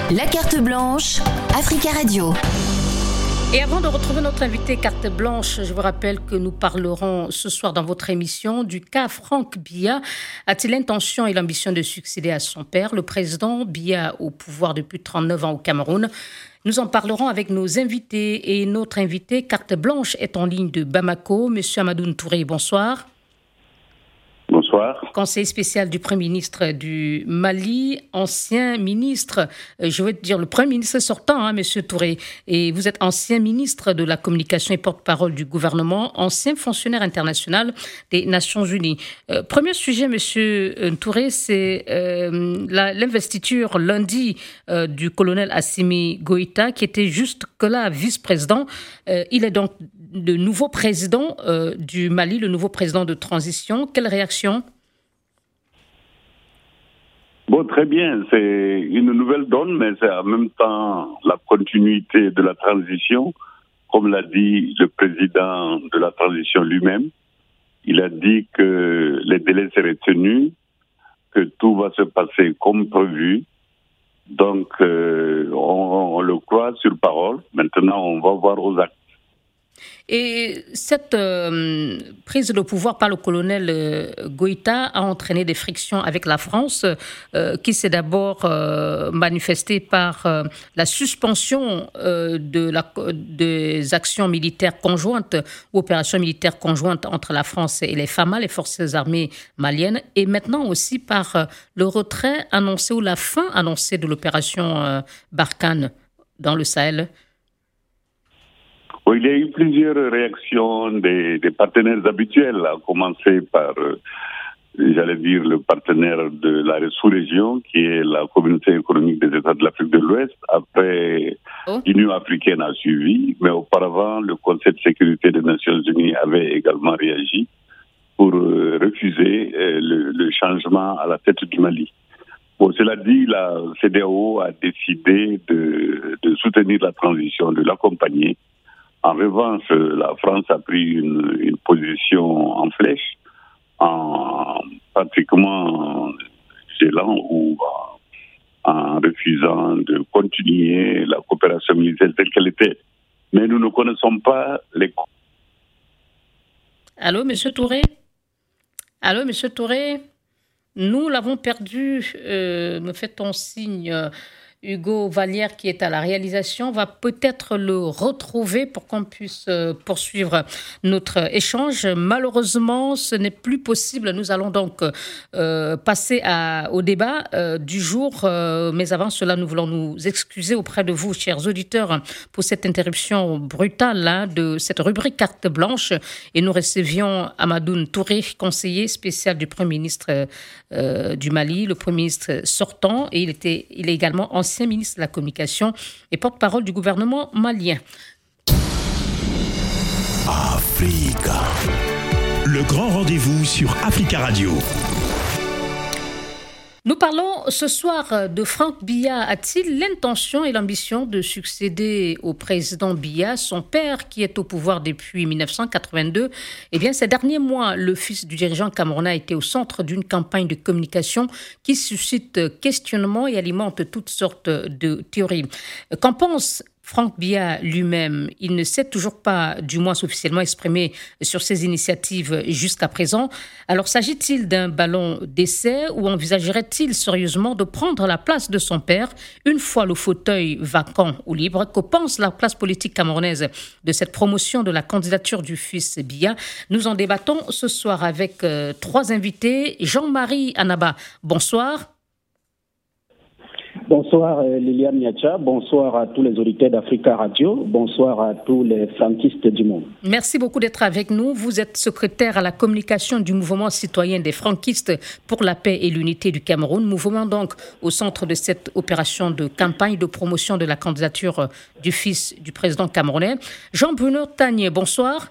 La carte blanche, Africa Radio. Et avant de retrouver notre invité carte blanche, je vous rappelle que nous parlerons ce soir dans votre émission du cas Franck Biya. A-t-il l'intention et l'ambition de succéder à son père, le président Biya, au pouvoir depuis 39 ans au Cameroun? Nous en parlerons avec nos invités et notre invité carte blanche est en ligne de Bamako. Monsieur Amadou Touré, bonsoir. Bonsoir. Conseiller spécial du Premier ministre du Mali, ancien ministre, je veux dire le Premier ministre sortant, Monsieur Touré, et vous êtes ancien ministre de la communication et porte-parole du gouvernement, ancien fonctionnaire international des Nations Unies. Premier sujet, Monsieur Touré, c'est l'investiture lundi du colonel Assimi Goïta, qui était jusque-là vice-président. Il est donc le nouveau président du Mali, le nouveau président de transition. Quelle réaction? Bon, très bien. C'est une nouvelle donne, mais c'est en même temps la continuité de la transition. Comme l'a dit le président de la transition lui-même, il a dit que les délais seraient tenus, que tout va se passer comme prévu. Donc, on le croit sur parole. Maintenant, on va voir aux actes. Et cette prise de pouvoir par le colonel Goïta a entraîné des frictions avec la France, qui s'est d'abord manifestée par la suspension des actions militaires conjointes ou opérations militaires conjointes entre la France et les FAMA, les forces armées maliennes, et maintenant aussi par le retrait annoncé ou la fin annoncée de l'opération Barkhane dans le Sahel. Il y a eu plusieurs réactions des partenaires habituels, à commencer par, le partenaire de la sous-région, qui est la communauté économique des États de l'Afrique de l'Ouest. Après, l'Union africaine a suivi, mais auparavant, le Conseil de sécurité des Nations Unies avait également réagi pour refuser le changement à la tête du Mali. Bon, cela dit, la CEDEAO a décidé de soutenir la transition, de l'accompagner. En revanche, la France a pris une position en flèche, en pratiquement gelant ou en refusant de continuer la coopération militaire telle qu'elle était. Mais nous ne connaissons pas les... Allô, Monsieur Touré? Allô, Monsieur Touré? Nous l'avons perdu, me fait-on signe... Hugo Vallière, qui est à la réalisation, va peut-être le retrouver pour qu'on puisse poursuivre notre échange. Malheureusement, ce n'est plus possible. Nous allons donc passer au débat du jour. Mais avant cela, nous voulons nous excuser auprès de vous, chers auditeurs, pour cette interruption brutale de cette rubrique carte blanche. Et nous recevions Amadou Touré, conseiller spécial du Premier ministre du Mali, le Premier ministre sortant. Et il est également ancien ministre de la communication et porte-parole du gouvernement malien. Africa. Le grand rendez-vous sur Africa Radio. Nous parlons ce soir de Franck Biya. A-t-il l'intention et l'ambition de succéder au président Biya, son père qui est au pouvoir depuis 1982? Eh bien, ces derniers mois, le fils du dirigeant camerounais a été au centre d'une campagne de communication qui suscite questionnements et alimente toutes sortes de théories. Qu'en pense Franck Biya lui-même? Il ne s'est toujours pas, du moins officiellement, exprimé sur ses initiatives jusqu'à présent. Alors, s'agit-il d'un ballon d'essai ou envisagerait-il sérieusement de prendre la place de son père une fois le fauteuil vacant ou libre? Que pense la classe politique camerounaise de cette promotion de la candidature du fils Biya? Nous en débattons ce soir avec trois invités. Jean-Marie Anaba, bonsoir. Bonsoir Liliane Niacha, bonsoir à tous les auditeurs d'Africa Radio, bonsoir à tous les franquistes du monde. Merci beaucoup d'être avec nous. Vous êtes secrétaire à la communication du mouvement citoyen des franquistes pour la paix et l'unité du Cameroun, mouvement donc au centre de cette opération de campagne de promotion de la candidature du fils du président camerounais. Jean-Bruno Tagné, bonsoir.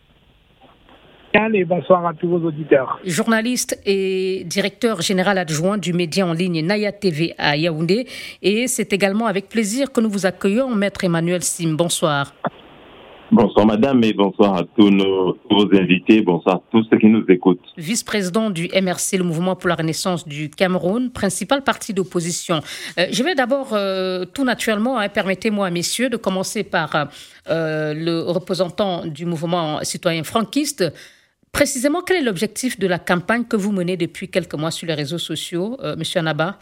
Et bonsoir à tous vos auditeurs. Journaliste et directeur général adjoint du média en ligne Naya TV à Yaoundé. Et c'est également avec plaisir que nous vous accueillons, Maître Emmanuel Sim. Bonsoir. Bonsoir madame et bonsoir à tous nos invités, bonsoir à tous ceux qui nous écoutent. Vice-président du MRC, le Mouvement pour la Renaissance du Cameroun, principal parti d'opposition. Je vais d'abord, tout naturellement, permettez-moi messieurs, de commencer par le représentant du mouvement citoyen franquiste. Précisément, quel est l'objectif de la campagne que vous menez depuis quelques mois sur les réseaux sociaux, monsieur Anaba?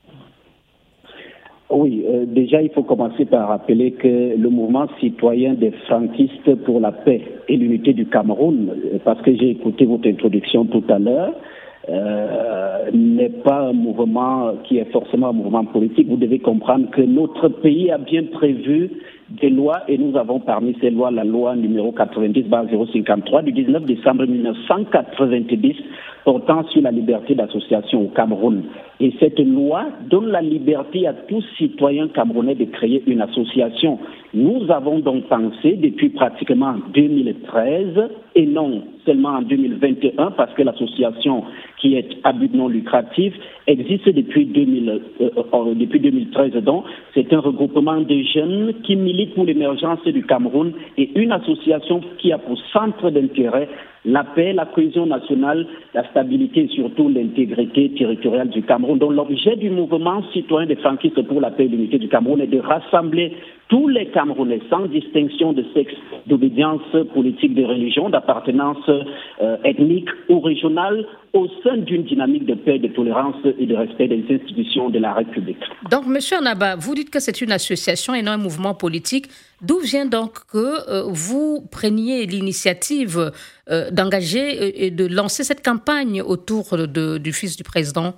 Oui, déjà il faut commencer par rappeler que le mouvement citoyen des franquistes pour la paix et l'unité du Cameroun, parce que j'ai écouté votre introduction tout à l'heure, n'est pas un mouvement qui est forcément un mouvement politique. Vous devez comprendre que notre pays a bien prévu des lois et nous avons parmi ces lois la loi numéro 90/053 du 19 décembre 1990 portant sur la liberté d'association au Cameroun. Et cette loi donne la liberté à tout citoyen camerounais de créer une association. Nous avons donc pensé depuis pratiquement 2013 et non seulement en 2021 parce que l'association qui est à but non lucratif existe depuis 2013. Donc, c'est un regroupement de jeunes qui militent pour l'émergence du Cameroun et une association qui a pour centre d'intérêt la paix, la cohésion nationale, la stabilité et surtout l'intégrité territoriale du Cameroun. Donc l'objet du mouvement citoyen des franquistes pour la paix et l'unité du Cameroun est de rassembler tous les Camerounais sans distinction de sexe, d'obédience politique, de religion, d'appartenance ethnique ou régionale au sein d'une dynamique de paix, de tolérance et de respect des institutions de la République. Donc, M. Anaba, vous dites que c'est une association et non un mouvement politique. D'où vient donc que vous preniez l'initiative d'engager et de lancer cette campagne autour du fils du président?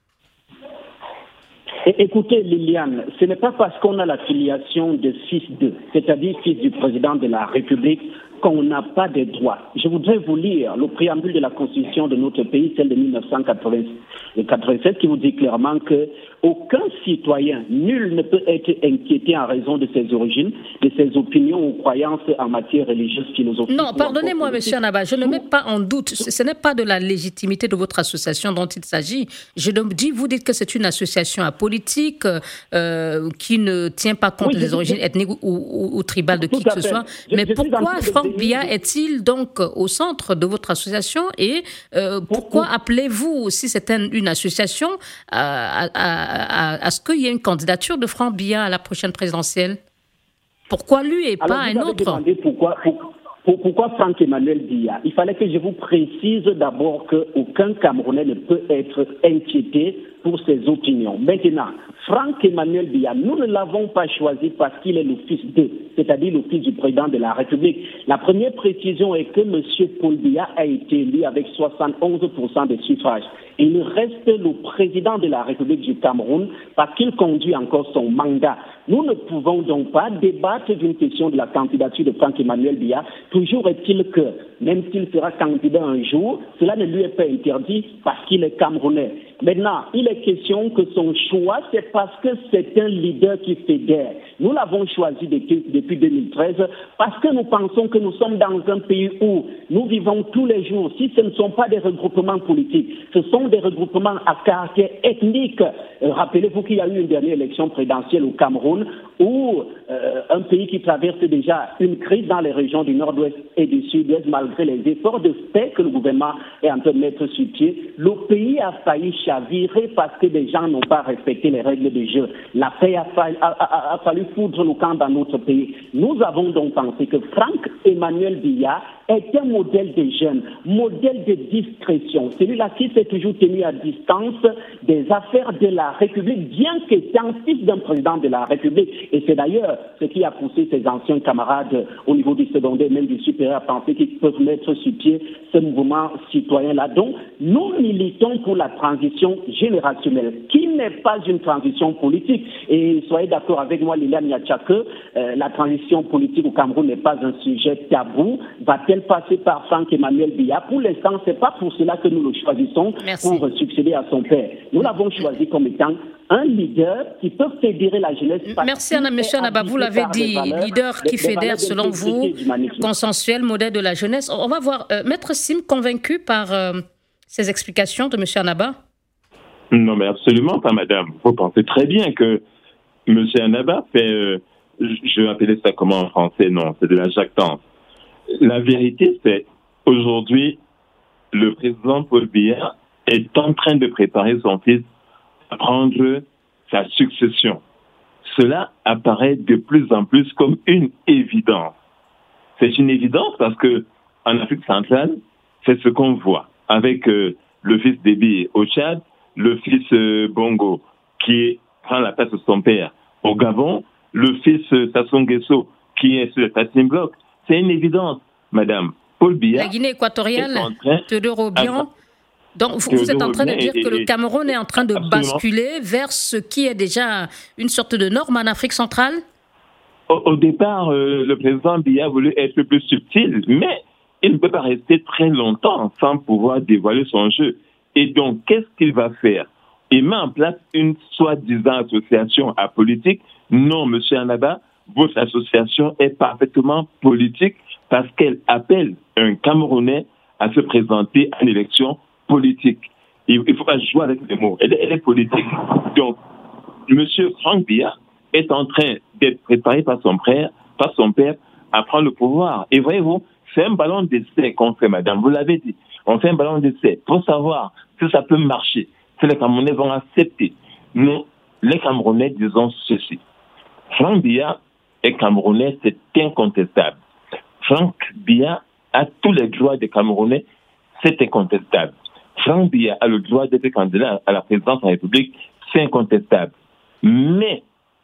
Écoutez, Liliane, ce n'est pas parce qu'on a l'affiliation de fils de, c'est-à-dire fils du président de la République, qu'on n'a pas de droits. Je voudrais vous lire le préambule de la Constitution de notre pays, celle de 1987, qui vous dit clairement que aucun citoyen, nul ne peut être inquiété en raison de ses origines, de ses opinions ou croyances en matière religieuse, philosophique. Non, pardonnez-moi, monsieur Anaba, je ne mets pas en doute. Ce n'est pas de la légitimité de votre association dont il s'agit. Je dis, vous dites que c'est une association apolitique qui ne tient pas compte des origines ethniques ou tribales de qui que ce soit. Mais pourquoi Franck Biya est-il donc au centre de votre association et pourquoi appelez-vous, si c'est une association, à ce qu'il y ait une candidature de Franck Biya à la prochaine présidentielle? Pourquoi lui et pas un autre? Pourquoi Franck Emmanuel Biya? Il fallait que je vous précise d'abord qu'aucun Camerounais ne peut être inquiété pour ses opinions. Maintenant, Franck Emmanuel Biya, nous ne l'avons pas choisi parce qu'il est le fils d'eux, c'est-à-dire le fils du président de la République. La première précision est que M. Paul Biya a été élu avec 71% des suffrages. Il reste le président de la République du Cameroun parce qu'il conduit encore son mandat. Nous ne pouvons donc pas débattre d'une question de la candidature de Franck Emmanuel Biya. Toujours est-il que, même s'il sera candidat un jour, cela ne lui est pas interdit parce qu'il est Camerounais. Maintenant, il est question que son choix, c'est parce que c'est un leader qui fédère. Nous l'avons choisi depuis 2013 parce que nous pensons que nous sommes dans un pays où nous vivons tous les jours. Si ce ne sont pas des regroupements politiques, ce sont des regroupements à caractère ethnique. Rappelez-vous qu'il y a eu une dernière élection présidentielle au Cameroun où un pays qui traverse déjà une crise dans les régions du nord-ouest et du sud-ouest, malgré les efforts de paix que le gouvernement est en train de mettre sur pied, le pays a failli chavirer parce que des gens n'ont pas respecté les règles du jeu. La paix a fallu foudre le camp dans notre pays. Nous avons donc pensé que Franck Emmanuel Biya est un modèle de jeunes, modèle de discrétion. Celui-là qui s'est toujours tenu à distance des affaires de la République, bien qu'étant fils d'un président de la République. Et c'est d'ailleurs ce qui a poussé ses anciens camarades au niveau du secondaire, même du supérieur, à penser qu'ils peuvent mettre sur pied ce mouvement citoyen-là. Donc, nous militons pour la transition générationnelle, qui n'est pas une transition politique. Et soyez d'accord avec moi, Liliane Niacha, que la transition politique au Cameroun n'est pas un sujet tabou. Va-t-elle passer par Franck Emmanuel Biya? Pour l'instant, ce n'est pas pour cela que nous le choisissons. Merci. Pour succéder à son père. Nous l'avons choisi comme étant un leader qui peut fédérer la jeunesse. Merci, M. Anaba. Vous l'avez dit, leader qui fédère, selon vous, consensuel, modèle de la jeunesse. On va voir. Maître Sim, convaincu par ces explications de M. Anaba? Non, mais absolument pas, madame. Vous pensez très bien que M. Anaba fait, je vais appeler ça comment en français? Non, c'est de la jactance. La vérité, c'est aujourd'hui, le président Paul Biya est en train de préparer son fils à prendre sa succession. Cela apparaît de plus en plus comme une évidence. C'est une évidence parce que en Afrique centrale, c'est ce qu'on voit avec le fils Déby au Tchad, le fils Bongo qui prend la place de son père au Gabon, le fils Sassou Nguesso qui est sur le starting block. C'est une évidence, madame. Paul Biya. La Guinée équatoriale, Théodore Obiang. Donc, vous êtes en train de dire que le Cameroun est en train de basculer vers ce qui est déjà une sorte de norme en Afrique centrale? Au départ, le président Biya a voulu être plus subtil, mais il ne peut pas rester très longtemps sans pouvoir dévoiler son jeu. Et donc, qu'est-ce qu'il va faire? Il met en place une soi-disant association apolitique. Non, monsieur Anaba, votre association est parfaitement politique parce qu'elle appelle un Camerounais à se présenter à une élection politique. Il ne faut pas jouer avec les mots. Elle est politique. Donc, monsieur Franck Biya est en train d'être préparé par son père à prendre le pouvoir. Et voyez-vous, c'est un ballon d'essai qu'on fait, madame. Vous l'avez dit. On fait un ballon d'essai pour savoir si ça peut marcher, si les Camerounais vont accepter. Nous, les Camerounais, disons ceci. Franck Biya est Camerounais, c'est incontestable. Franck Biya a tous les droits des Camerounais, c'est incontestable. Franck Biya a le droit d'être candidat à la présidence de la République, c'est incontestable. Mais,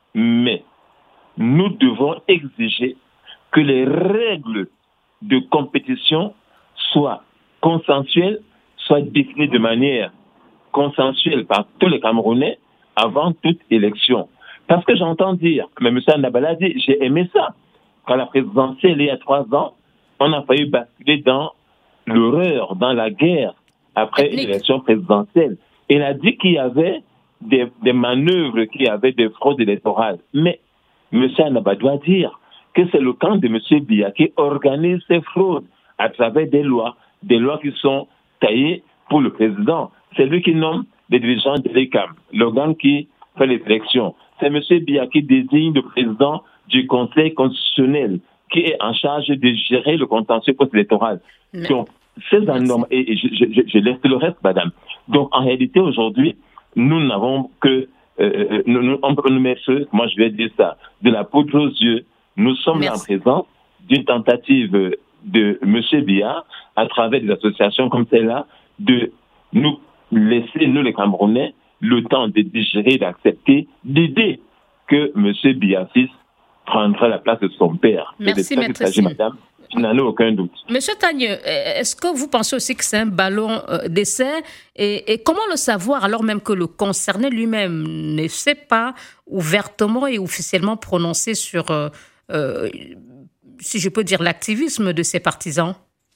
nous devons exiger que les règles de compétition soient consensuelles, soient définies de manière consensuelle par tous les Camerounais avant toute élection. Parce que j'entends dire, mais M. Nabala dit, j'ai aimé ça. Quand la présidentielle, il y a 3 ans, on a failli basculer dans l'horreur, dans la guerre après une élection présidentielle. Il a dit qu'il y avait des manœuvres, qu'il y avait des fraudes électorales. Mais M. Anaba doit dire que c'est le camp de M. Biya qui organise ces fraudes à travers des lois qui sont taillées pour le président. C'est lui qui nomme les dirigeants de l'ECAM, l'organe qui fait les élections. C'est M. Biya qui désigne le président du Conseil constitutionnel, qui est en charge de gérer le contentieux post-électoral. Donc, c'est un homme, et je laisse le reste, madame. Donc, en réalité, aujourd'hui, nous n'avons que, on peut nous mettre, moi je vais dire ça, de la poudre aux yeux. Nous sommes là en présence d'une tentative de M. Biya, à travers des associations comme celle-là, de nous laisser, nous les Camerounais, le temps de digérer, d'accepter, d'idée que M. Biya fils prendra la place de son père. Merci, maître. Madame. Je n'en ai aucun doute. Monsieur Tagneux, est-ce que vous pensez aussi que c'est un ballon d'essai et comment le savoir alors même que le concerné lui-même ne s'est pas ouvertement et officiellement prononcé sur, si je peux dire, l'activisme de ses partisans?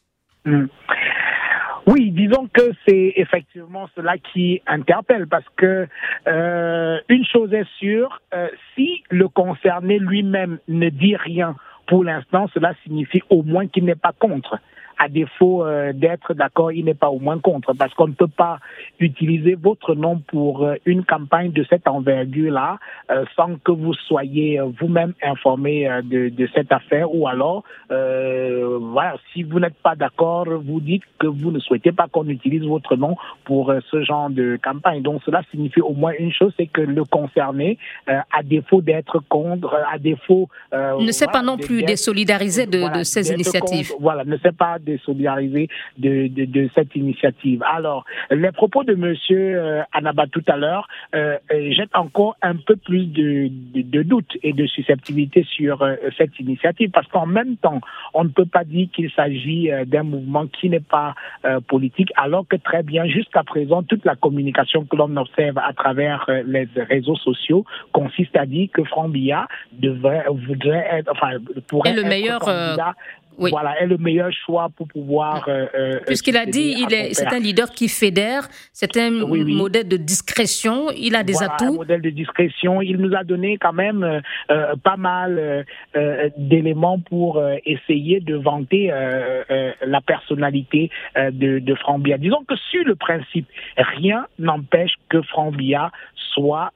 Oui, disons que c'est effectivement cela qui interpelle parce que une chose est sûre, si le concerné lui-même ne dit rien pour l'instant, cela signifie au moins qu'il n'est pas contre. À défaut d'être d'accord, il n'est pas au moins contre, parce qu'on ne peut pas utiliser votre nom pour une campagne de cette envergure-là sans que vous soyez vous-même informé de cette affaire, ou alors, voilà, si vous n'êtes pas d'accord, vous dites que vous ne souhaitez pas qu'on utilise votre nom pour ce genre de campagne. Donc cela signifie au moins une chose, c'est que le concerné, à défaut d'être contre, à défaut... ne s'est pas non plus désolidarisé de ces initiatives. Voilà, ne s'est pas désolidarisé de cette initiative. Alors, les propos de M. Anaba tout à l'heure jettent encore un peu plus de doute et de susceptibilité sur cette initiative, parce qu'en même temps, on ne peut pas dire qu'il s'agit d'un mouvement qui n'est pas politique, alors que très bien, jusqu'à présent, toute la communication que l'on observe à travers les réseaux sociaux consiste à dire que Franck Biya voudrait être, enfin, pourrait être le meilleur candidat. Oui. Voilà, est le meilleur choix pour pouvoir... Puisqu'il a dit, c'est un leader qui fédère, c'est un modèle de discrétion, il a des atouts. Un modèle de discrétion, il nous a donné quand même pas mal d'éléments pour essayer de vanter la personnalité de Franck Biya. Disons que sur le principe, rien n'empêche que Franck Biya soit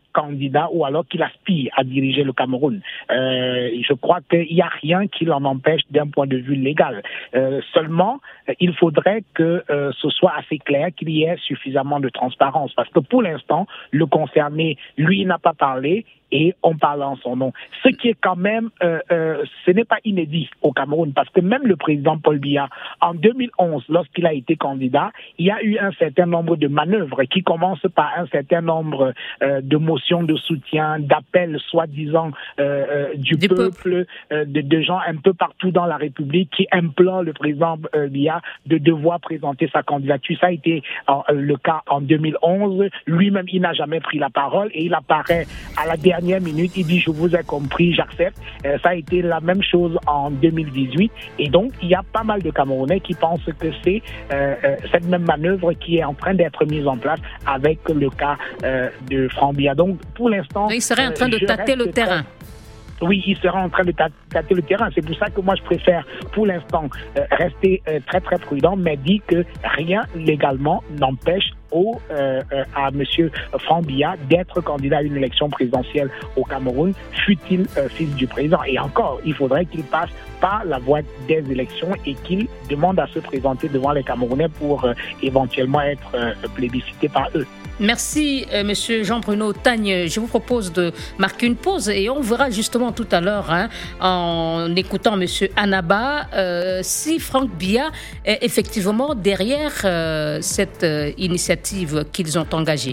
candidat ou alors qu'il aspire à diriger le Cameroun. Je crois qu'il n'y a rien qui l'en empêche d'un point de vue légal. Seulement, il faudrait que ce soit assez clair, qu'il y ait suffisamment de transparence. Parce que pour l'instant, le concerné, lui, n'a pas parlé et on parle en son nom. Ce qui est quand même, ce n'est pas inédit au Cameroun, parce que même le président Paul Biya, en 2011, lorsqu'il a été candidat, il y a eu un certain nombre de manœuvres qui commencent par un certain nombre de motions de soutien, d'appels soi-disant du peuple, de gens un peu partout dans la République qui implorent le président Biya de devoir présenter sa candidature. Ça a été le cas en 2011. Lui-même, il n'a jamais pris la parole et il apparaît à la dernière minute, il dit « je vous ai compris, j'accepte ». Ça a été la même chose en 2018 et donc il y a pas mal de Camerounais qui pensent que c'est cette même manœuvre qui est en train d'être mise en place avec le cas de Franck Biya. Donc pour l'instant... Il serait en train de tâter le terrain. Oui, il sera en train de tâter le terrain. C'est pour ça que moi, je préfère, pour l'instant, rester très, très prudent, mais dit que rien légalement n'empêche à M. Franck Biya d'être candidat à une élection présidentielle au Cameroun, fût-il fils du président. Et encore, il faudrait qu'il passe par la voie des élections et qu'il demande à se présenter devant les Camerounais pour éventuellement être plébiscité par eux. Merci, Monsieur Jean-Bruno Tagne. Je vous propose de marquer une pause et on verra justement tout à l'heure, en écoutant Monsieur Anaba, si Franck Biya est effectivement derrière cette initiative qu'ils ont engagée.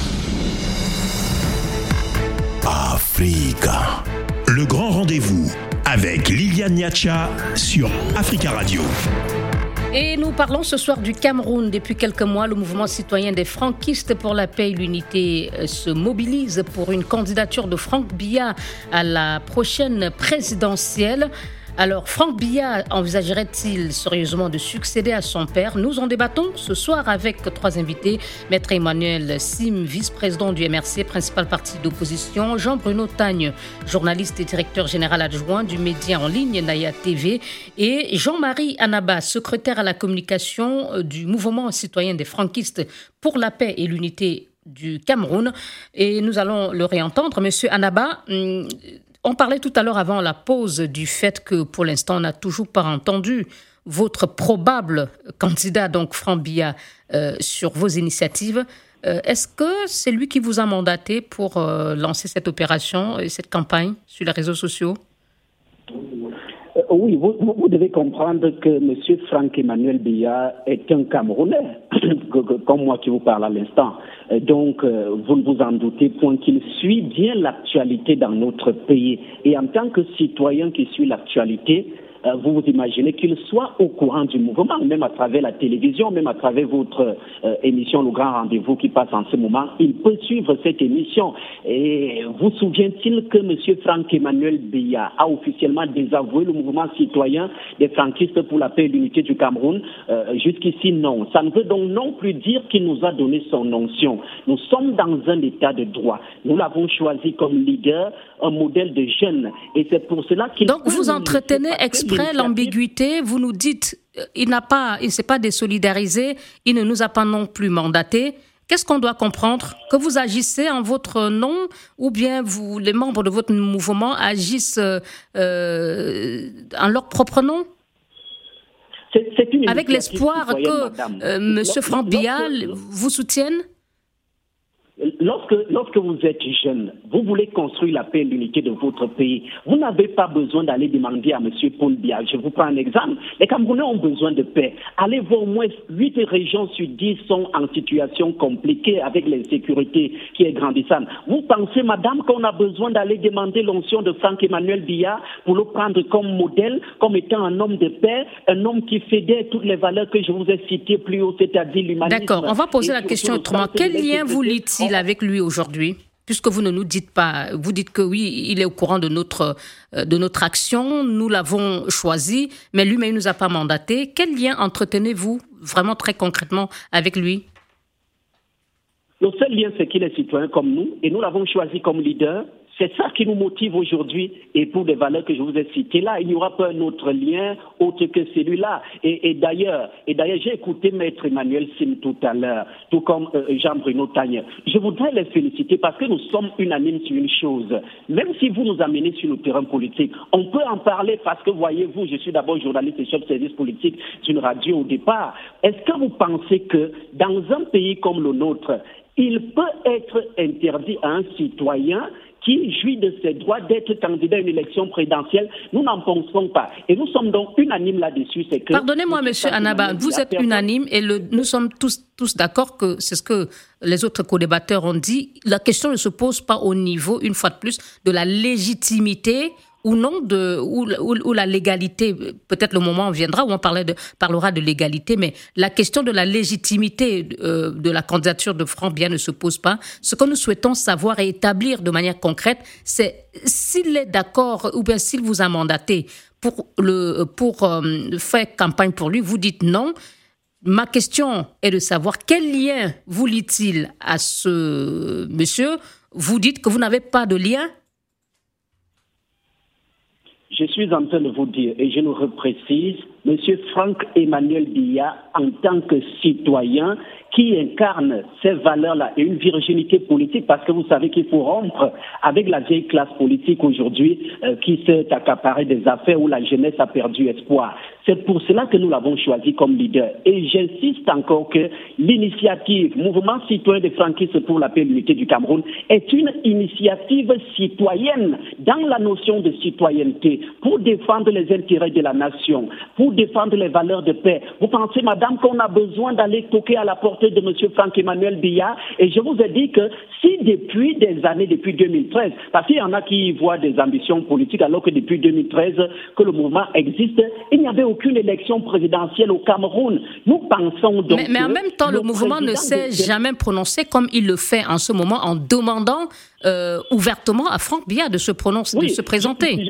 Africa, le grand rendez-vous avec Liliane Niacha sur Africa Radio. Et nous parlons ce soir du Cameroun. Depuis quelques mois, le mouvement citoyen des franquistes pour la paix et l'unité se mobilise pour une candidature de Franck Biya à la prochaine présidentielle. Alors, Franck Biya envisagerait-il sérieusement de succéder à son père? Nous en débattons ce soir avec trois invités. Maître Emmanuel Sim, vice-président du MRC, principal parti d'opposition. Jean-Bruno Tagne, journaliste et directeur général adjoint du média en ligne Naya TV. Et Jean-Marie Anaba, secrétaire à la communication du mouvement citoyen des franquistes pour la paix et l'unité du Cameroun. Et nous allons le réentendre. Monsieur Anaba, on parlait tout à l'heure avant la pause du fait que pour l'instant on n'a toujours pas entendu votre probable candidat, donc Franck Biya, sur vos initiatives. Est-ce que c'est lui qui vous a mandaté pour lancer cette opération et cette campagne sur les réseaux sociaux? Oui, vous devez comprendre que M. Franck Emmanuel Biya est un Camerounais, comme moi qui vous parle à l'instant. Donc, vous ne vous en doutez point qu'il suit bien l'actualité dans notre pays. Et en tant que citoyen qui suit l'actualité, vous vous imaginez qu'il soit au courant du mouvement, même à travers la télévision, même à travers votre émission Le Grand Rendez-vous qui passe en ce moment. Il peut suivre cette émission. Et vous souvient-il que M. Franck Emmanuel Biya a officiellement désavoué le mouvement citoyen des franquistes pour la paix et l'unité du Cameroun? Jusqu'ici, non. Ça ne veut donc non plus dire qu'il nous a donné son onction. Nous sommes dans un état de droit. Nous l'avons choisi comme leader, un modèle de jeune. Et c'est pour cela qu'il... Donc vous entretenez exprès l'ambiguïté, vous nous dites il ne s'est pas désolidarisé, il ne nous a pas non plus mandaté. Qu'est-ce qu'on doit comprendre? Que vous agissez en votre nom ou bien les membres de votre mouvement agissent en leur propre nom? C'est une avec l'espoir que M. Franck Biya vous soutienne? Lorsque vous êtes jeune, vous voulez construire la paix et l'unité de votre pays. Vous n'avez pas besoin d'aller demander à M. Paul Biya. Je vous prends un exemple. Les Camerounais ont besoin de paix. Allez voir, au moins 8 régions sur 10 sont en situation compliquée avec l'insécurité qui est grandissante. Vous pensez, madame, qu'on a besoin d'aller demander l'onction de Franck Emmanuel Biya pour le prendre comme modèle, comme étant un homme de paix, un homme qui fédère toutes les valeurs que je vous ai citées plus haut, c'est-à-dire l'humanisme. D'accord, on va poser la question autrement. Quel lien vous lie-t-il avec lui aujourd'hui, puisque vous ne nous dites pas, vous dites que oui, il est au courant de notre action, nous l'avons choisi, mais lui-même ne nous a pas mandaté. Quel lien entretenez-vous vraiment très concrètement avec lui? Le seul lien, c'est qu'il est citoyen comme nous, et nous l'avons choisi comme leader C'est ça qui nous motive aujourd'hui, et pour des valeurs que je vous ai citées là, il n'y aura pas un autre lien autre que celui-là. Et d'ailleurs, j'ai écouté Maître Emmanuel Sim tout à l'heure, tout comme Jean-Bruno Tagné. Je voudrais les féliciter parce que nous sommes unanimes sur une chose. Même si vous nous amenez sur le terrain politique, on peut en parler parce que, voyez-vous, je suis d'abord journaliste et chef de service politique d'une radio au départ. Est-ce que vous pensez que dans un pays comme le nôtre, il peut être interdit à un citoyen qui jouit de ses droits d'être candidat à une élection présidentielle? Nous n'en pensons pas. Et nous sommes donc unanimes là-dessus. C'est que pardonnez-moi, M. Anaba, vous êtes unanime et nous sommes tous d'accord que c'est ce que les autres co-débatteurs ont dit. La question ne se pose pas au niveau, une fois de plus, de la légitimité ou non, ou la légalité. Peut-être le moment viendra où on parlera de légalité, mais la question de la légitimité de la candidature de Franck Biya ne se pose pas. Ce que nous souhaitons savoir et établir de manière concrète, c'est s'il est d'accord ou bien s'il vous a mandaté pour faire campagne pour lui. Vous dites non. Ma question est de savoir quel lien vous lie-t-il à ce monsieur. Vous dites que vous n'avez pas de lien. Je suis en train de vous dire, et je le reprécise, M. Franck Emmanuel Biya, en tant que citoyen qui incarne ces valeurs-là et une virginité politique, parce que vous savez qu'il faut rompre avec la vieille classe politique aujourd'hui qui s'est accaparée des affaires où la jeunesse a perdu espoir. C'est pour cela que nous l'avons choisi comme leader. Et j'insiste encore que l'initiative Mouvement citoyen des franquistes pour la paix et l'unité du Cameroun est une initiative citoyenne dans la notion de citoyenneté pour défendre les intérêts de la nation, pour défendre les valeurs de paix. Vous pensez, madame, qu'on a besoin d'aller toquer à la porte de M. Franck Emmanuel Biya? Et je vous ai dit que si depuis des années, depuis 2013, parce qu'il y en a qui voient des ambitions politiques alors que depuis 2013 que le mouvement existe, il n'y avait aucune élection présidentielle au Cameroun. Nous pensons donc mais en même temps, le mouvement ne s'est jamais prononcé comme il le fait en ce moment en demandant ouvertement à Franck Biya de se prononcer, de se présenter.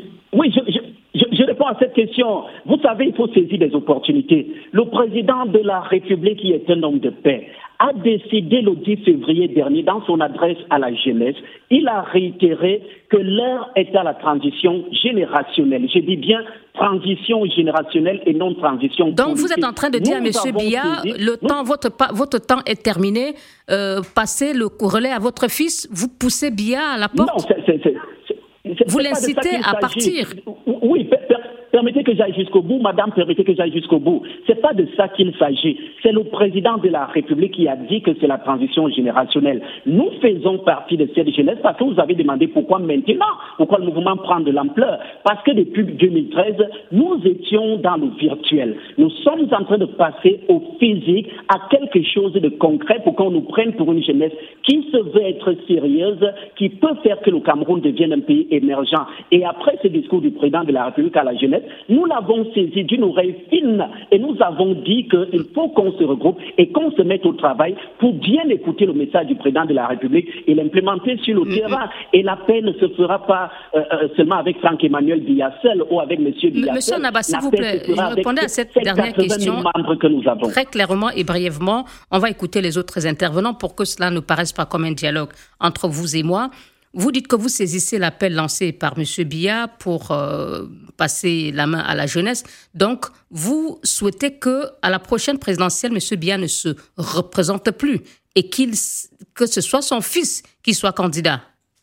Je réponds à cette question. Vous savez, il faut saisir des opportunités. Le président de la République, qui est un homme de paix, a décidé le 10 février dernier, dans son adresse à la jeunesse, il a réitéré que l'heure est à la transition générationnelle. Je dis bien transition générationnelle et non transition politique. Donc vous êtes en train de dire à M. Biya, votre temps est terminé, passez le relais à votre fils, vous poussez Biya à la porte? Non, vous l'incitez à partir. Oui, permettez que j'aille jusqu'au bout, madame, permettez que j'aille jusqu'au bout. C'est pas de ça qu'il s'agit. C'est le président de la République qui a dit que c'est la transition générationnelle. Nous faisons partie de cette jeunesse parce que vous avez demandé pourquoi maintenant, pourquoi le mouvement prend de l'ampleur. Parce que depuis 2013, nous étions dans le virtuel. Nous sommes en train de passer au physique, à quelque chose de concret pour qu'on nous prenne pour une jeunesse qui se veut être sérieuse, qui peut faire que le Cameroun devienne un pays émergent. Et après ce discours du président de la République à la jeunesse, nous l'avons saisi d'une oreille fine et nous avons dit qu'il faut qu'on se regroupe et qu'on se mette au travail pour bien écouter le message du président de la République et l'implémenter sur le terrain. Et la paix ne se fera pas seulement avec Franck Emmanuel Biya seul ou avec M. Biya. Monsieur Anaba, s'il vous plaît, répondez à cette dernière question que nous avons. Très clairement et brièvement. On va écouter les autres intervenants pour que cela ne paraisse pas comme un dialogue entre vous et moi. Vous dites que vous saisissez l'appel lancé par M. Biya pour passer la main à la jeunesse. Donc, vous souhaitez que à la prochaine présidentielle, M. Biya ne se représente plus et que ce soit son fils qui soit candidat.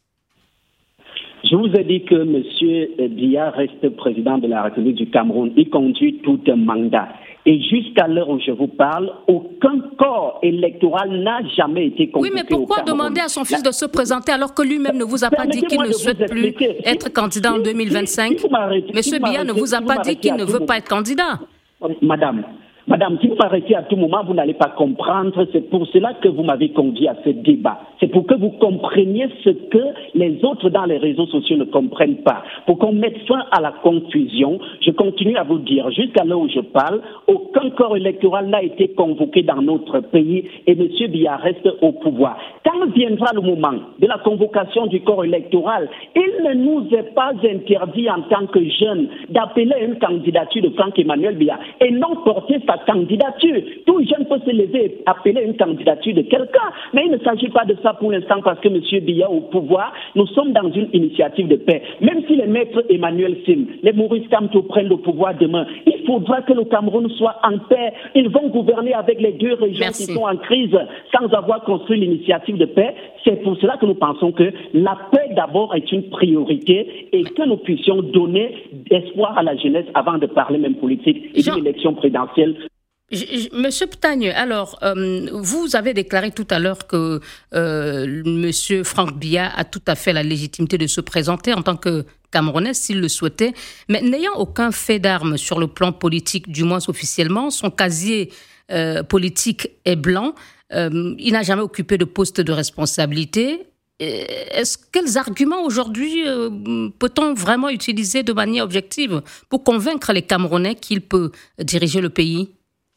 Je vous ai dit que M. Biya reste président de la République du Cameroun. Il conduit tout un mandat. Et jusqu'à l'heure où je vous parle, aucun corps électoral n'a jamais été convoqué. Oui, mais pourquoi demander à son fils de se présenter alors que lui-même ne vous a pas dit qu'il ne souhaite plus être candidat en 2025 ? Monsieur Biya ne vous a pas dit qu'il ne veut pas être candidat. Madame, si vous m'arrêtez à tout moment, vous n'allez pas comprendre. C'est pour cela que vous m'avez conduit à ce débat. C'est pour que vous compreniez ce que les autres dans les réseaux sociaux ne comprennent pas. Pour qu'on mette fin à la confusion, je continue à vous dire, jusqu'à l'heure où je parle, aucun corps électoral n'a été convoqué dans notre pays et M. Biya reste au pouvoir. Quand viendra le moment de la convocation du corps électoral, il ne nous est pas interdit en tant que jeunes d'appeler une candidature de Franck Emmanuel Biya et non porter sa sa candidature. Tout jeune peut se lever et appeler une candidature de quelqu'un, mais il ne s'agit pas de ça pour l'instant parce que M. Biya au pouvoir, nous sommes dans une initiative de paix. Même si les maîtres Emmanuel Sim, les Maurice Kamto prennent le pouvoir demain, il faudra que le Cameroun soit en paix. Ils vont gouverner avec les deux régions qui sont en crise sans avoir construit l'initiative de paix. C'est pour cela que nous pensons que la paix d'abord est une priorité et que nous puissions donner espoir à la jeunesse avant de parler même politique et d'une élection présidentielle. Monsieur Ptagne, alors, vous avez déclaré tout à l'heure que Monsieur Franck Biya a tout à fait la légitimité de se présenter en tant que Camerounais s'il le souhaitait, mais n'ayant aucun fait d'armes sur le plan politique, du moins officiellement, son casier politique est blanc, il n'a jamais occupé de poste de responsabilité. Quels arguments aujourd'hui peut-on vraiment utiliser de manière objective pour convaincre les Camerounais qu'il peut diriger le pays ?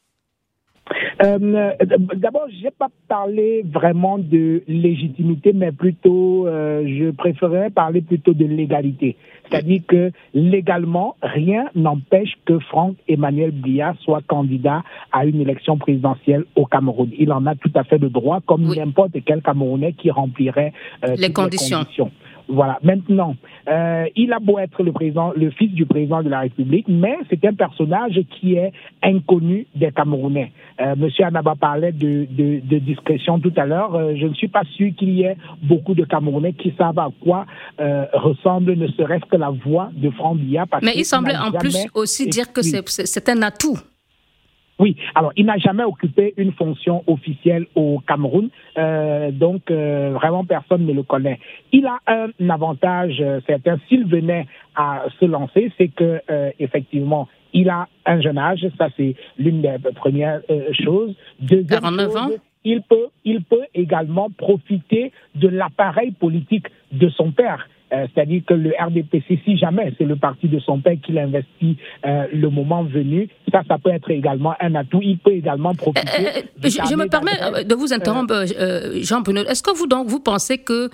D'abord, je n'ai pas parlé vraiment de légitimité, mais plutôt, je préférerais parler plutôt de légalité. C'est-à-dire que légalement, rien n'empêche que Franck Emmanuel Biya soit candidat à une élection présidentielle au Cameroun. Il en a tout à fait le droit, comme n'importe quel Camerounais qui remplirait les conditions. Voilà. Maintenant, il a beau être le fils du président de la République, mais c'est un personnage qui est inconnu des Camerounais. Monsieur Anaba parlait de discrétion tout à l'heure. Je ne suis pas sûr qu'il y ait beaucoup de Camerounais qui savent à quoi ressemble ne serait-ce que la voix de Franck Biya. Mais il semblait en plus aussi dire que c'est un atout. Oui, alors il n'a jamais occupé une fonction officielle au Cameroun, donc vraiment personne ne le connaît. Il a un avantage certain s'il venait à se lancer, c'est que effectivement il a un jeune âge, ça c'est l'une des premières choses. Deuxième 49 ans. Il peut également profiter de l'appareil politique de son père. C'est-à-dire que le RDPC, si jamais c'est le parti de son père qui l'investit le moment venu, ça peut être également un atout. Il peut également profiter. Je me permets de vous interrompre, Jean-Bruno. Est-ce que vous pensez que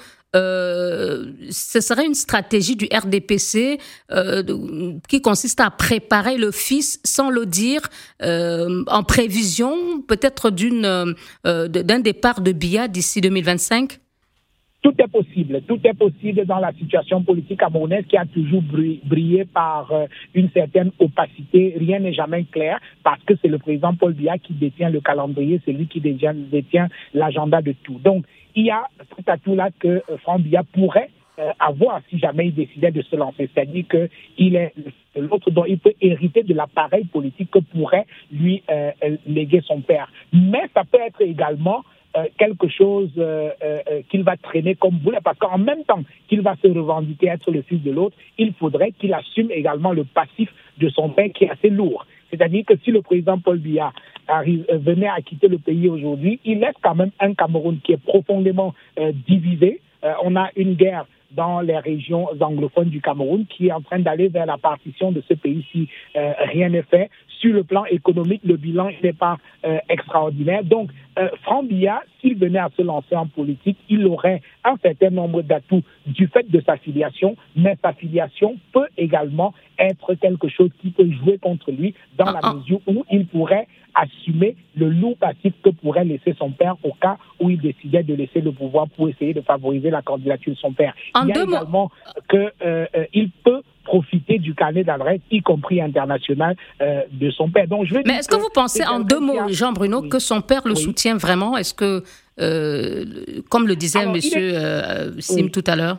ce serait une stratégie du RDPC qui consiste à préparer le fils sans le dire, en prévision peut-être d'un départ de Biya d'ici 2025 ? Tout est possible dans la situation politique camerounaise qui a toujours brillé par une certaine opacité. Rien n'est jamais clair parce que c'est le président Paul Biya qui détient le calendrier, c'est lui qui détient l'agenda de tout. Donc, il y a cet atout-là que Franck Biya pourrait avoir si jamais il décidait de se lancer. C'est-à-dire qu'il est l'autre dont il peut hériter de l'appareil politique que pourrait lui léguer son père. Mais ça peut être également quelque chose qu'il va traîner comme boulet, parce qu'en même temps qu'il va se revendiquer être le fils de l'autre, il faudrait qu'il assume également le passif de son père qui est assez lourd. C'est-à-dire que si le président Paul Biya venait à quitter le pays aujourd'hui, il laisse quand même un Cameroun qui est profondément divisé. On a une guerre dans les régions anglophones du Cameroun qui est en train d'aller vers la partition de ce pays si rien n'est fait. Sur le plan économique, le bilan n'est pas extraordinaire. Donc, Franck Biya, s'il venait à se lancer en politique, il aurait un certain nombre d'atouts du fait de sa filiation, mais sa filiation peut également être quelque chose qui peut jouer contre lui dans la mesure où il pourrait assumer le lourd passif que pourrait laisser son père au cas où il décidait de laisser le pouvoir pour essayer de favoriser la candidature de son père. Il y a également qu'il peut profiter du carnet d'adresse, y compris international, de son père. Donc, mais est-ce que vous pensez, en deux mots, Jean-Bruno, que son père le soutient vraiment ? Est-ce que, comme le disait monsieur Sim tout à l'heure ?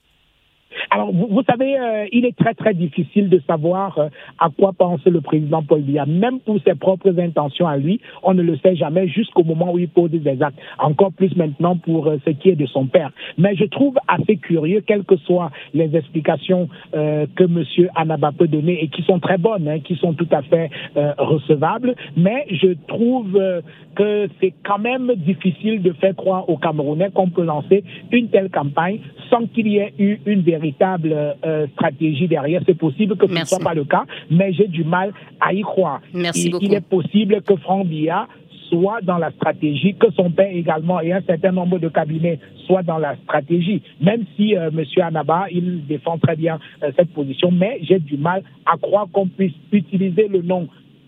Alors, vous savez, il est très, très difficile de savoir à quoi pense le président Paul Biya. Même pour ses propres intentions à lui, on ne le sait jamais jusqu'au moment où il pose des actes. Encore plus maintenant pour ce qui est de son père. Mais je trouve assez curieux, quelles que soient les explications que monsieur Anaba peut donner et qui sont très bonnes, qui sont tout à fait recevables. Mais je trouve que c'est quand même difficile de faire croire aux Camerounais qu'on peut lancer une telle campagne sans qu'il y ait eu une véritable stratégie derrière. C'est possible que ce ne soit pas le cas, mais j'ai du mal à y croire. Il est possible que Franck Biya soit dans la stratégie, que son père également et un certain nombre de cabinets soient dans la stratégie, même si M. Anaba, il défend très bien cette position, mais j'ai du mal à croire qu'on puisse utiliser le nom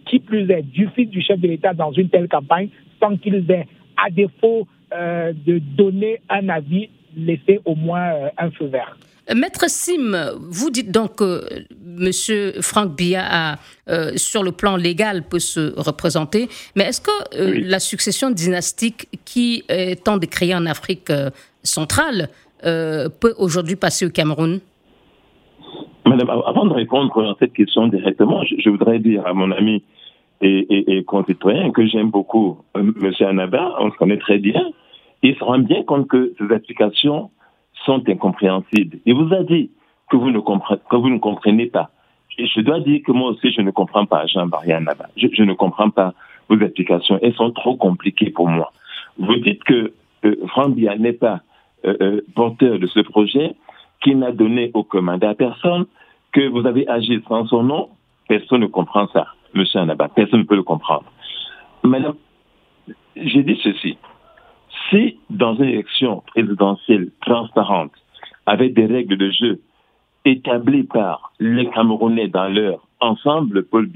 qui plus est du fils du chef de l'État dans une telle campagne, sans qu'ils aient, à défaut de donner un avis, laissé au moins un feu vert. Maître Sim, vous dites donc que M. Franck Biya, sur le plan légal, peut se représenter, mais est-ce que la succession dynastique qui tend de créer en Afrique centrale peut aujourd'hui passer au Cameroun? Madame, avant de répondre à cette question directement, je voudrais dire à mon ami et concitoyen que j'aime beaucoup, M. Anaba, on se connaît très bien, il se rend bien compte que ces explications sont incompréhensibles. Il vous a dit que vous ne comprenez pas. Et je dois dire que moi aussi, je ne comprends pas, Jean-Marie Anaba. Je ne comprends pas vos explications. Elles sont trop compliquées pour moi. Vous dites que Franck Biya n'est pas porteur de ce projet, qu'il n'a donné aucun mandat à personne, que vous avez agi sans son nom. Personne ne comprend ça, M. Anaba. Personne ne peut le comprendre. Madame, j'ai dit ceci. Si dans une élection présidentielle transparente, avec des règles de jeu établies par les Camerounais dans leur ensemble, Franck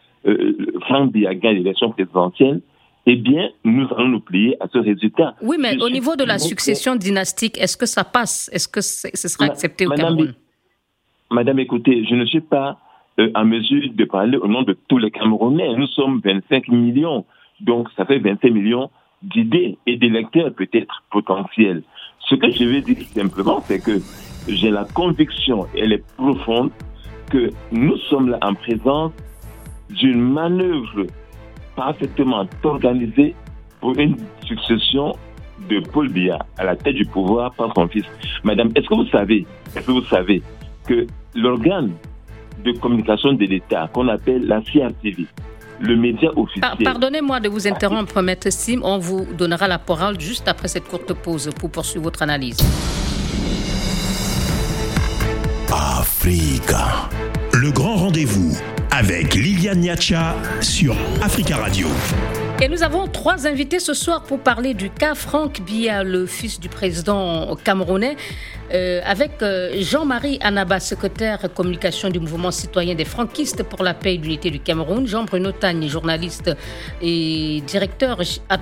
Biya gagne l'élection présidentielle, eh bien, nous allons nous plier à ce résultat. Oui, mais au niveau de la succession dynastique, est-ce que ça passe? Est-ce que ce sera accepté au Cameroun? Madame, écoutez, je ne suis pas en mesure de parler au nom de tous les Camerounais. Nous sommes 25 millions, donc ça fait 25 millions d'idées et d'électeurs peut-être potentiels. Ce que je veux dire simplement, c'est que j'ai la conviction, elle est profonde, que nous sommes là en présence d'une manœuvre parfaitement organisée pour une succession de Paul Biya à la tête du pouvoir par son fils. Madame, est-ce que vous savez que l'organe de communication de l'État qu'on appelle la CRTV, le média officiel... Pardonnez-moi de vous interrompre, Maître Sim. On vous donnera la parole juste après cette courte pause pour poursuivre votre analyse. Africa. Le grand rendez-vous avec Liliane Niacha sur Africa Radio. Et nous avons 3 invités ce soir pour parler du cas Franck Biya, le fils du président camerounais, avec Jean-Marie Anaba, secrétaire communication du mouvement citoyen des franquistes pour la paix et l'unité du Cameroun, Jean-Bruno Tagne, journaliste et directeur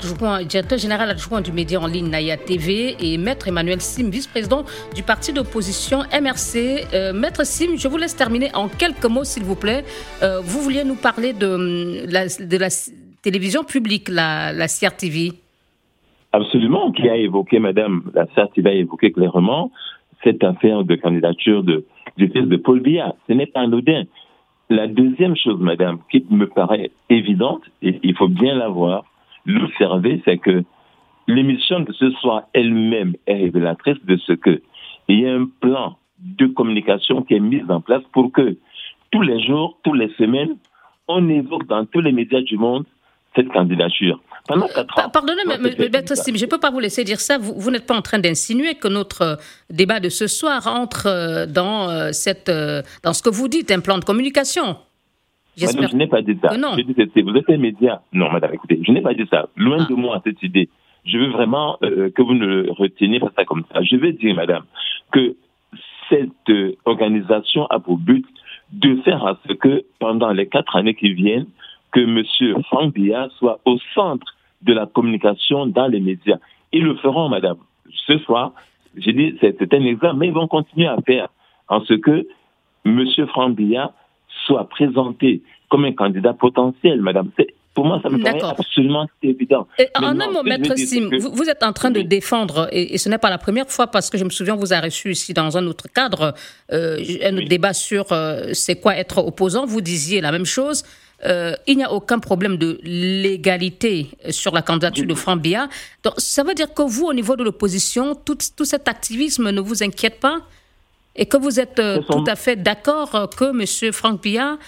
général adjoint du média en ligne Naya TV, et Maître Emmanuel Sim, vice-président du parti d'opposition MRC. Maître Sim, je vous laisse terminer en quelques mots, s'il vous plaît. Vous vouliez nous parler de la télévision publique, la CRTV. Absolument, qui a évoqué, madame, la CRTV a évoqué clairement cette affaire de candidature du fils de Paul Biya. Ce n'est pas anodin. La deuxième chose, madame, qui me paraît évidente, et il faut bien la voir, l'observer, c'est que l'émission de ce soir elle-même est révélatrice de ce que il y a un plan de communication qui est mis en place pour que tous les jours, toutes les semaines, on évoque dans tous les médias du monde cette candidature. Pendant 4 ans... Pardonnez-moi, Maître Sim, je ne peux pas vous laisser dire ça. Vous n'êtes pas en train d'insinuer que notre débat de ce soir entre dans ce que vous dites, un plan de communication. Madame, je n'ai pas dit ça. Non. Je dis, vous êtes un média. Non, madame, écoutez, je n'ai pas dit ça. Loin de moi cette idée. Je veux vraiment que vous ne reteniez pas ça comme ça. Je veux dire, madame, que cette organisation a pour but de faire à ce que, pendant les 4 années qui viennent, que M. Franck Biya soit au centre de la communication dans les médias. Ils le feront, madame. Ce soir, j'ai dit, c'est un exemple, mais ils vont continuer à faire en ce que M. Franck Biya soit présenté comme un candidat potentiel, madame. Pour moi, ça me paraît absolument évident. En un mot, Maître Sim, vous êtes en train de défendre, et ce n'est pas la première fois, parce que je me souviens, vous avez reçu ici dans un autre cadre un débat sur c'est quoi être opposant. Vous disiez la même chose. Il n'y a aucun problème de légalité sur la candidature de Franck Biya. Donc, ça veut dire que vous, au niveau de l'opposition, tout cet activisme ne vous inquiète pas et que vous êtes tout à fait d'accord que M. Franck Biya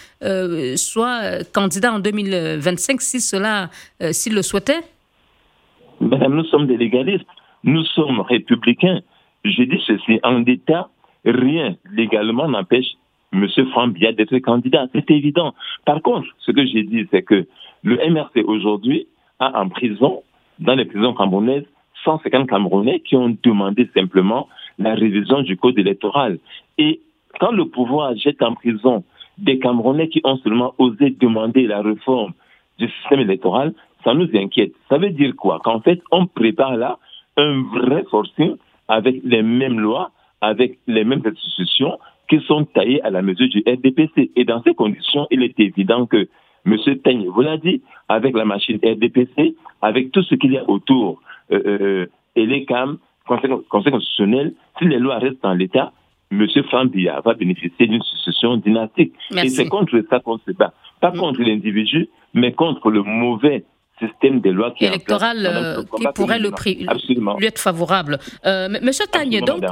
soit candidat en 2025 s'il le souhaitait? Madame, nous sommes des légalistes. Nous sommes républicains. Je dis ceci, en l'état, rien légalement n'empêche M. Franck Biya d'être candidat, c'est évident. Par contre, ce que j'ai dit, c'est que le MRC aujourd'hui a en prison, dans les prisons camerounaises, 150 Camerounais qui ont demandé simplement la révision du code électoral. Et quand le pouvoir jette en prison des Camerounais qui ont seulement osé demander la réforme du système électoral, ça nous inquiète. Ça veut dire quoi? Qu'en fait, on prépare là un vrai forcing avec les mêmes lois, avec les mêmes institutions qui sont taillées à la mesure du RDPC. Et dans ces conditions, il est évident que M. Teigne vous l'a dit, avec la machine RDPC, avec tout ce qu'il y a autour, et les CAM, Conseil constitutionnel, si les lois restent en l'état, M. Franck Biya va bénéficier d'une succession dynastique. Merci. Et c'est contre ça qu'on se bat. Pas contre l'individu, mais contre le mauvais système des lois qui électoral qui pourrait lui être favorable. Monsieur Teigne, donc,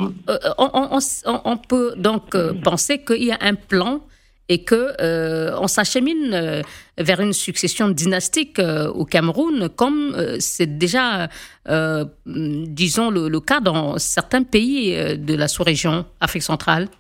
on peut donc penser qu'il y a un plan et qu'on s'achemine vers une succession dynastique au Cameroun, comme c'est déjà, disons, le cas dans certains pays de la sous-région Afrique centrale.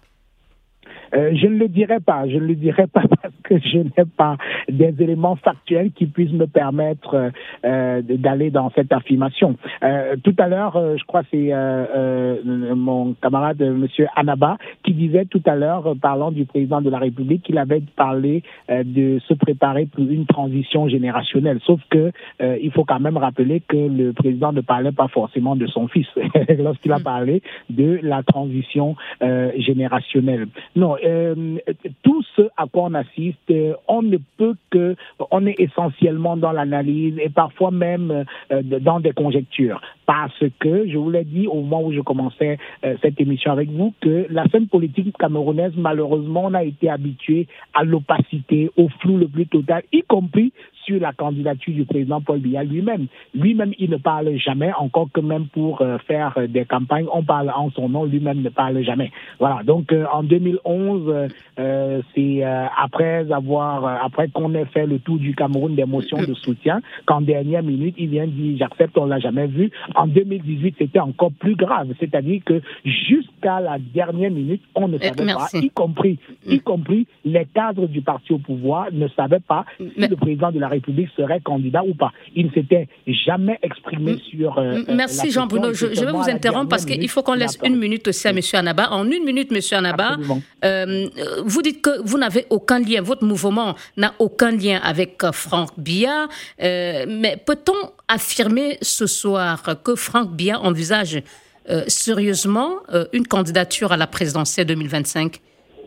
Je ne le dirai pas parce que je n'ai pas des éléments factuels qui puissent me permettre d'aller dans cette affirmation. Tout à l'heure, je crois que c'est mon camarade Monsieur Anaba qui disait tout à l'heure, parlant du président de la République, qu'il avait parlé de se préparer pour une transition générationnelle. Sauf que il faut quand même rappeler que le président ne parlait pas forcément de son fils lorsqu'il a parlé de la transition générationnelle. Non, tout ce à quoi on assiste, on ne peut que, on est essentiellement dans l'analyse et parfois même dans des conjectures. Parce que, je vous l'ai dit au moment où je commençais cette émission avec vous, que la scène politique camerounaise, malheureusement, on a été habitué à l'opacité, au flou le plus total, y compris sur la candidature du président Paul Biya lui-même. Lui-même, il ne parle jamais, encore que même pour faire des campagnes, on parle en son nom, lui-même ne parle jamais. Voilà, donc en 2011, c'est après qu'on ait fait le tour du Cameroun des motions de soutien, qu'en dernière minute, il vient dire « j'accepte, on ne l'a jamais vu ». En 2018, c'était encore plus grave, c'est-à-dire que jusqu'à la dernière minute, on ne savait pas, y compris les cadres du parti au pouvoir ne savaient pas si le président de la République serait candidat ou pas. Il ne s'était jamais exprimé sur... Merci Jean-Bruno. Je vais vous interrompre parce qu'il faut qu'on laisse une minute aussi à M. Anaba. En une minute, M. Anaba, vous dites que vous n'avez aucun lien, votre mouvement n'a aucun lien avec Franck Biya, mais peut-on affirmer ce soir que Franck Biya envisage sérieusement une candidature à la présidentielle 2025 ?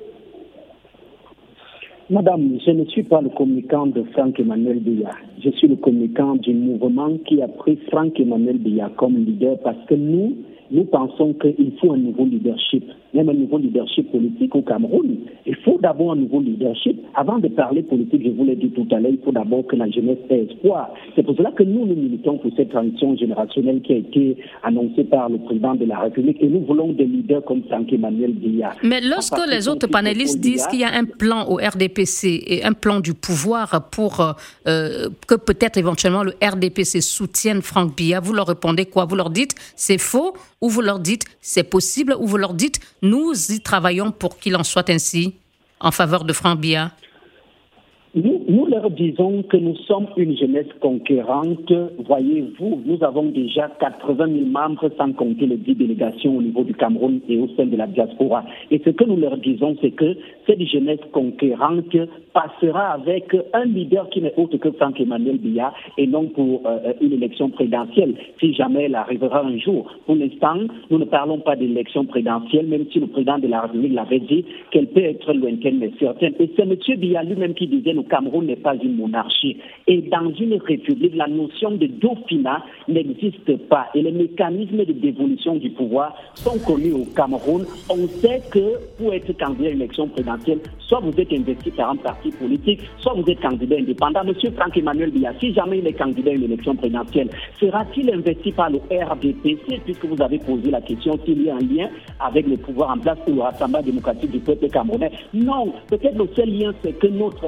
Madame, je ne suis pas le communicant de Franck-Emmanuel Biya. Je suis le communicant du mouvement qui a pris Franck-Emmanuel Biya comme leader parce que nous pensons qu'il faut un nouveau leadership, même un nouveau leadership politique au Cameroun. Il faut d'abord un nouveau leadership. Avant de parler politique, je vous l'ai dit tout à l'heure, il faut d'abord que la jeunesse ait espoir. C'est pour cela que nous militons pour cette transition générationnelle qui a été annoncée par le président de la République et nous voulons des leaders comme Franck-Emmanuel Biya. Mais lorsque les autres panélistes disent qu'il y a un plan au RDPC et un plan du pouvoir pour que peut-être éventuellement le RDPC soutienne Franck Biya, vous leur répondez quoi? Vous leur dites c'est faux ou vous leur dites c'est possible ou vous leur dites nous y travaillons pour qu'il en soit ainsi en faveur de Franck Biya? Nous leur disons que nous sommes une jeunesse conquérante. Voyez-vous, nous avons déjà 80 000 membres sans compter les 10 délégations au niveau du Cameroun et au sein de la diaspora. Et ce que nous leur disons, c'est que cette jeunesse conquérante passera avec un leader qui n'est autre que Franck-Emmanuel Biya et non pour une élection présidentielle, si jamais elle arrivera un jour. Pour l'instant, nous ne parlons pas d'élection présidentielle, même si le président de la République l'avait dit qu'elle peut être lointaine mais certaine. Et c'est M. Biya lui-même qui disait le Cameroun n'est pas une monarchie. Et dans une république, la notion de dauphinat n'existe pas. Et les mécanismes de dévolution du pouvoir sont connus au Cameroun. On sait que pour être candidat à une élection présidentielle, soit vous êtes investi par un parti politique, soit vous êtes candidat indépendant. Monsieur Franck-Emmanuel Biya, si jamais il est candidat à une élection présidentielle, sera-t-il investi par le RDPC, puisque vous avez posé la question s'il y a un lien avec le pouvoir en place ou le Rassemblement démocratique du peuple camerounais? Non, peut-être le seul lien, c'est que notre association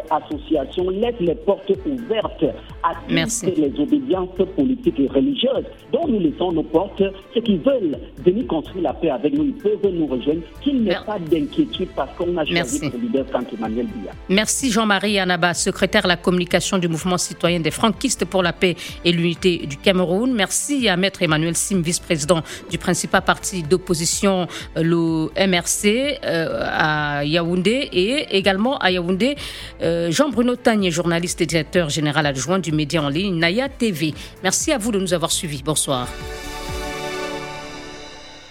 négociation laisse les portes ouvertes à toutes les obédiences politiques et religieuses. Donc nous laissons nos portes. Ceux qui veulent venir construire la paix avec nous, ils peuvent nous rejoindre. Qu'il n'y ait pas d'inquiétude parce qu'on a choisi le leader Franck-Emmanuel Biya. Merci Jean-Marie Anaba, secrétaire à la communication du mouvement citoyen des franquistes pour la paix et l'unité du Cameroun. Merci à Maître Emmanuel Sim, vice-président du principal parti d'opposition, le MRC, à Yaoundé, et également à Yaoundé, Jean-Bruno Tagne, journaliste et directeur général adjoint du média en ligne Naya TV. Merci à vous de nous avoir suivis. Bonsoir.